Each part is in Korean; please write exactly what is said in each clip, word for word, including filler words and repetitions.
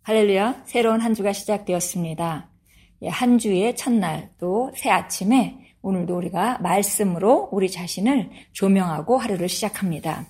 할렐루야, 새로운 한 주가 시작되었습니다. 한 주의 첫날, 또 새 아침에 오늘도 우리가 말씀으로 우리 자신을 조명하고 하루를 시작합니다.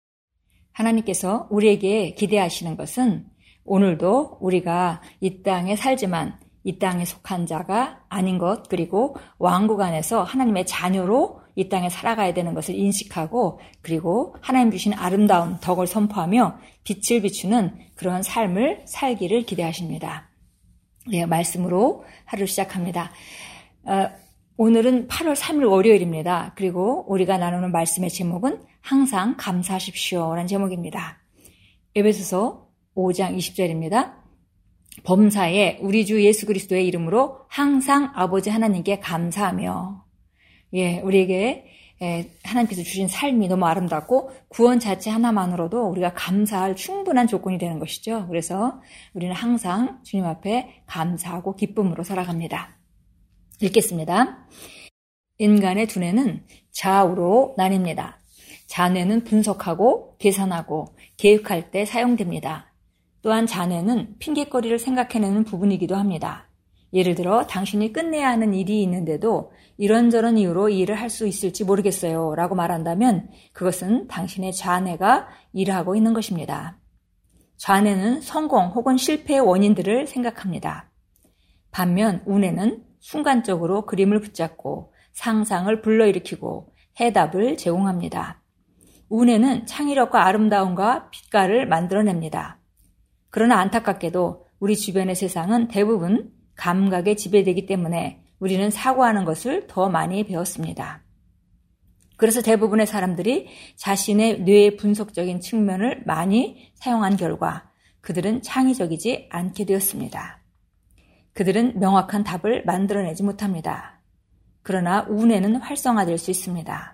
하나님께서 우리에게 기대하시는 것은 오늘도 우리가 이 땅에 살지만 이 땅에 속한 자가 아닌 것, 그리고 왕국 안에서 하나님의 자녀로 이 땅에 살아가야 되는 것을 인식하고, 그리고 하나님 주신 아름다운 덕을 선포하며 빛을 비추는 그런 삶을 살기를 기대하십니다. 네, 말씀으로 하루 시작합니다. 어, 오늘은 팔월 삼일 월요일입니다. 그리고 우리가 나누는 말씀의 제목은 항상 감사하십시오 라는 제목입니다. 에베소서 오장 이십절입니다. 범사에 우리 주 예수 그리스도의 이름으로 항상 아버지 하나님께 감사하며, 예, 우리에게 예, 하나님께서 주신 삶이 너무 아름답고 구원 자체 하나만으로도 우리가 감사할 충분한 조건이 되는 것이죠. 그래서 우리는 항상 주님 앞에 감사하고 기쁨으로 살아갑니다. 읽겠습니다. 인간의 두뇌는 좌우로 나뉩니다. 좌뇌는 분석하고 계산하고 계획할 때 사용됩니다. 또한 좌뇌는 핑계거리를 생각해내는 부분이기도 합니다. 예를 들어 당신이 끝내야 하는 일이 있는데도 이런저런 이유로 이 일을 할 수 있을지 모르겠어요 라고 말한다면 그것은 당신의 좌뇌가 일하고 있는 것입니다. 좌뇌는 성공 혹은 실패의 원인들을 생각합니다. 반면 우뇌는 순간적으로 그림을 붙잡고 상상을 불러일으키고 해답을 제공합니다. 우뇌는 창의력과 아름다움과 빛깔을 만들어냅니다. 그러나 안타깝게도 우리 주변의 세상은 대부분 감각에 지배되기 때문에 우리는 사고하는 것을 더 많이 배웠습니다. 그래서 대부분의 사람들이 자신의 뇌의 분석적인 측면을 많이 사용한 결과 그들은 창의적이지 않게 되었습니다. 그들은 명확한 답을 만들어내지 못합니다. 그러나 우뇌는 활성화될 수 있습니다.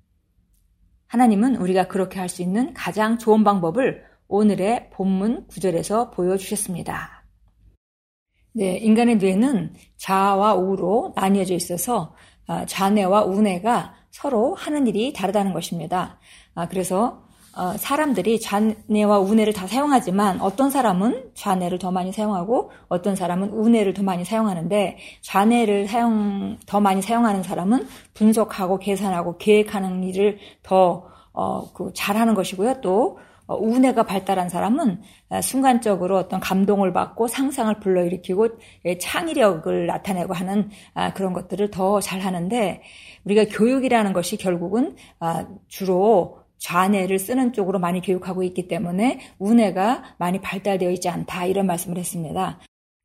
하나님은 우리가 그렇게 할 수 있는 가장 좋은 방법을 오늘의 본문 구절에서 보여주셨습니다. 네, 인간의 뇌는 좌와 우로 나뉘어져 있어서 좌뇌와 우뇌가 서로 하는 일이 다르다는 것입니다. 그래서 사람들이 좌뇌와 우뇌를 다 사용하지만 어떤 사람은 좌뇌를 더 많이 사용하고 어떤 사람은 우뇌를 더 많이 사용하는데, 좌뇌를 사용 더 많이 사용하는 사람은 분석하고 계산하고 계획하는 일을 더 어, 그 잘하는 것이고요. 또 우뇌가 발달한 사람은 순간적으로 어떤 감동을 받고 상상을 불러일으키고 창의력을 나타내고 하는 그런 것들을 더 잘하는데, 우리가 교육이라는 것이 결국은 주로 좌뇌를 쓰는 쪽으로 많이 교육하고 있기 때문에 우뇌가 많이 발달되어 있지 않다, 이런 말씀을 했습니다.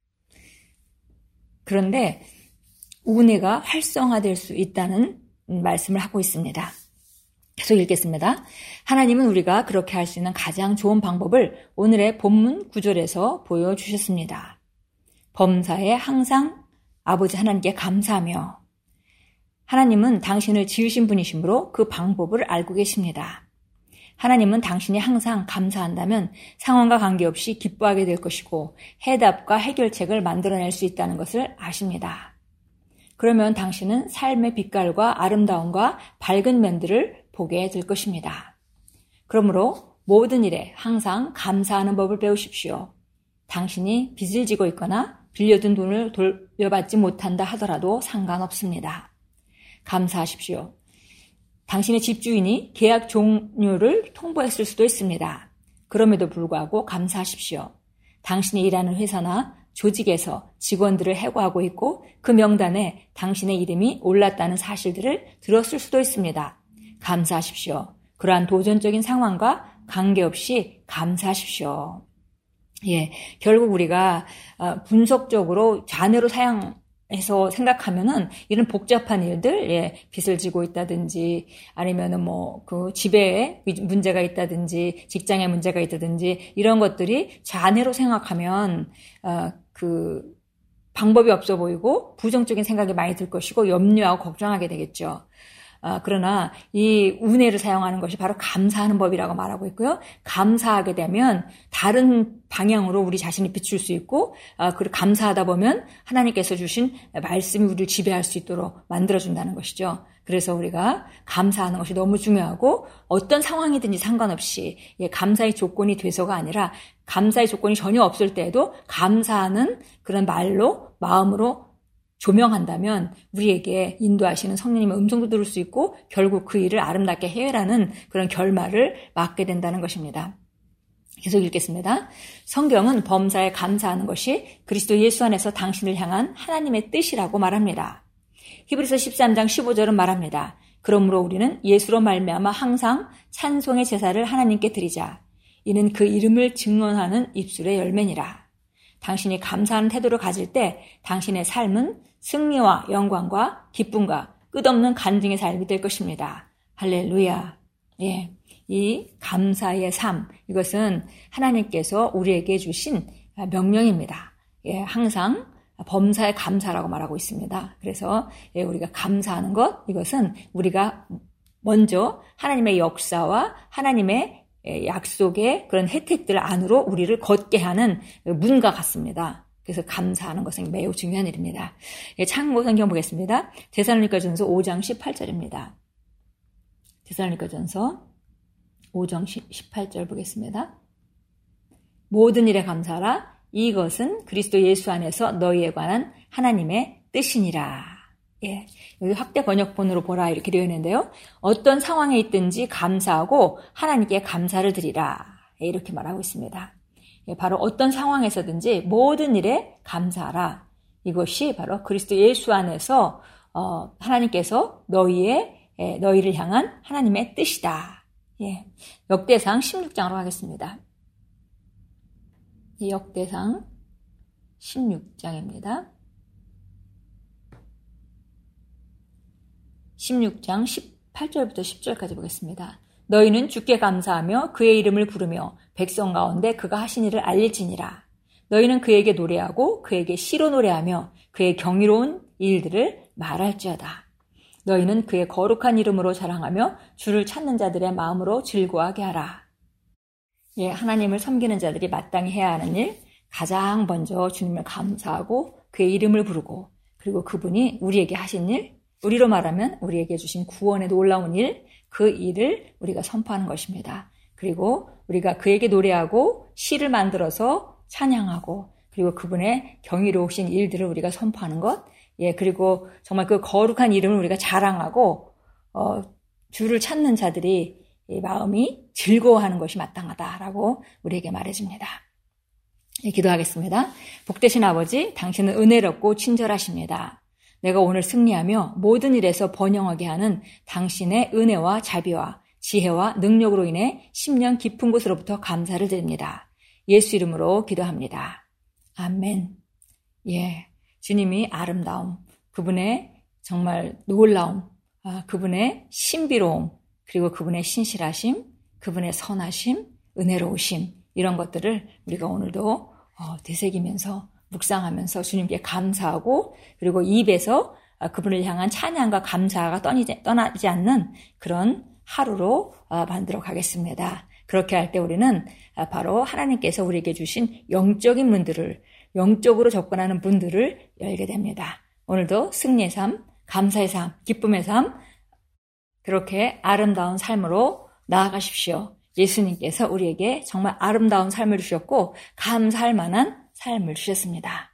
그런데 우뇌가 활성화될 수 있다는 말씀을 하고 있습니다. 계속 읽겠습니다. 하나님은 우리가 그렇게 할 수 있는 가장 좋은 방법을 오늘의 본문 구절에서 보여주셨습니다. 범사에 항상 아버지 하나님께 감사하며, 하나님은 당신을 지으신 분이시므로 그 방법을 알고 계십니다. 하나님은 당신이 항상 감사한다면 상황과 관계없이 기뻐하게 될 것이고 해답과 해결책을 만들어낼 수 있다는 것을 아십니다. 그러면 당신은 삶의 빛깔과 아름다움과 밝은 면들을 보게 될 것입니다. 그러므로 모든 일에 항상 감사하는 법을 배우십시오. 당신이 빚을 지고 있거나 빌려둔 돈을 돌려받지 못한다 하더라도 상관없습니다. 감사하십시오. 당신의 집주인이 계약 종료를 통보했을 수도 있습니다. 그럼에도 불구하고 감사하십시오. 당신이 일하는 회사나 조직에서 직원들을 해고하고 있고 그 명단에 당신의 이름이 올랐다는 사실들을 들었을 수도 있습니다. 감사하십시오. 그러한 도전적인 상황과 관계없이 감사하십시오. 예, 결국 우리가 분석적으로 좌뇌로 사용해서 생각하면은 이런 복잡한 일들, 예, 빚을 지고 있다든지 아니면은 뭐 그 집에 문제가 있다든지 직장에 문제가 있다든지 이런 것들이 좌뇌로 생각하면 어, 그 방법이 없어 보이고 부정적인 생각이 많이 들 것이고 염려하고 걱정하게 되겠죠. 아, 그러나 이 은혜를 사용하는 것이 바로 감사하는 법이라고 말하고 있고요. 감사하게 되면 다른 방향으로 우리 자신이 비출 수 있고, 아, 그리고 감사하다 보면 하나님께서 주신 말씀이 우리를 지배할 수 있도록 만들어준다는 것이죠. 그래서 우리가 감사하는 것이 너무 중요하고, 어떤 상황이든지 상관없이 예, 감사의 조건이 돼서가 아니라 감사의 조건이 전혀 없을 때에도 감사하는 그런 말로, 마음으로 조명한다면 우리에게 인도하시는 성령님의 음성도 들을 수 있고 결국 그 일을 아름답게 해라는 그런 결말을 맞게 된다는 것입니다. 계속 읽겠습니다. 성경은 범사에 감사하는 것이 그리스도 예수 안에서 당신을 향한 하나님의 뜻이라고 말합니다. 히브리서 십삼 장 십오 절은 말합니다. 그러므로 우리는 예수로 말미암아 항상 찬송의 제사를 하나님께 드리자. 이는 그 이름을 증언하는 입술의 열매니라. 당신이 감사하는 태도를 가질 때 당신의 삶은 승리와 영광과 기쁨과 끝없는 간증의 삶이 될 것입니다. 할렐루야. 예, 이 감사의 삶, 이것은 하나님께서 우리에게 주신 명령입니다. 예, 항상 범사에 감사라고 말하고 있습니다. 그래서 예, 우리가 감사하는 것, 이것은 우리가 먼저 하나님의 역사와 하나님의 약속의 그런 혜택들 안으로 우리를 걷게 하는 문과 같습니다. 그래서 감사하는 것은 매우 중요한 일입니다. 참고 성경 보겠습니다. 데살로니가전서 오 장 십팔 절입니다. 데살로니가전서 오 장 십팔 절 보겠습니다. 모든 일에 감사하라. 이것은 그리스도 예수 안에서 너희에 관한 하나님의 뜻이니라. 예, 여기 확대 번역본으로 보라 이렇게 되어 있는데요. 어떤 상황에 있든지 감사하고 하나님께 감사를 드리라. 예, 이렇게 말하고 있습니다. 예, 바로 어떤 상황에서든지 모든 일에 감사하라. 이것이 바로 그리스도 예수 안에서 어, 하나님께서 너희의 예, 너희를 향한 하나님의 뜻이다. 예, 역대상 십육 장으로 가겠습니다. 이 역대상 십육 장입니다. 십육 장 십팔 절부터 십 절까지 보겠습니다. 너희는 주께 감사하며 그의 이름을 부르며 백성 가운데 그가 하신 일을 알릴지니라. 너희는 그에게 노래하고 그에게 시로 노래하며 그의 경이로운 일들을 말할지어다. 너희는 그의 거룩한 이름으로 자랑하며 주를 찾는 자들의 마음으로 즐거워하게 하라. 예, 하나님을 섬기는 자들이 마땅히 해야 하는 일, 가장 먼저 주님을 감사하고 그의 이름을 부르고 그리고 그분이 우리에게 하신 일, 우리로 말하면 우리에게 주신 구원의 놀라운 일, 그 일을 우리가 선포하는 것입니다. 그리고 우리가 그에게 노래하고 시를 만들어서 찬양하고 그리고 그분의 경이로우신 일들을 우리가 선포하는 것, 예, 그리고 정말 그 거룩한 이름을 우리가 자랑하고 어, 주를 찾는 자들이 이 마음이 즐거워하는 것이 마땅하다라고 우리에게 말해줍니다. 예, 기도하겠습니다. 복되신 아버지, 당신은 은혜롭고 친절하십니다. 내가 오늘 승리하며 모든 일에서 번영하게 하는 당신의 은혜와 자비와 지혜와 능력으로 인해 십년 깊은 곳으로부터 감사를 드립니다. 예수 이름으로 기도합니다. 아멘. 예, 주님이 아름다움, 그분의 정말 놀라움, 아, 그분의 신비로움, 그리고 그분의 신실하심, 그분의 선하심, 은혜로우심, 이런 것들을 우리가 오늘도 어, 되새기면서 묵상하면서 주님께 감사하고 그리고 입에서 그분을 향한 찬양과 감사가 떠나지 않는 그런 하루로 만들어 가겠습니다. 그렇게 할 때 우리는 바로 하나님께서 우리에게 주신 영적인 문들을, 영적으로 접근하는 문들을 열게 됩니다. 오늘도 승리의 삶, 감사의 삶, 기쁨의 삶, 그렇게 아름다운 삶으로 나아가십시오. 예수님께서 우리에게 정말 아름다운 삶을 주셨고 감사할 만한 삶을 주셨습니다.